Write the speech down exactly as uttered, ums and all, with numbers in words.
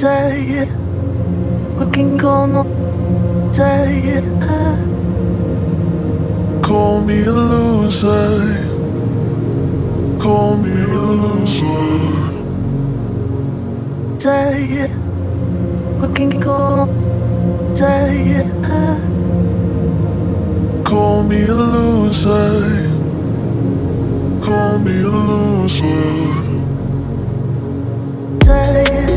Say it, we can go no. Say it, call me a loser, call me a loser. Say it, we can go. Say it, call me a loser, call me a loser. say it.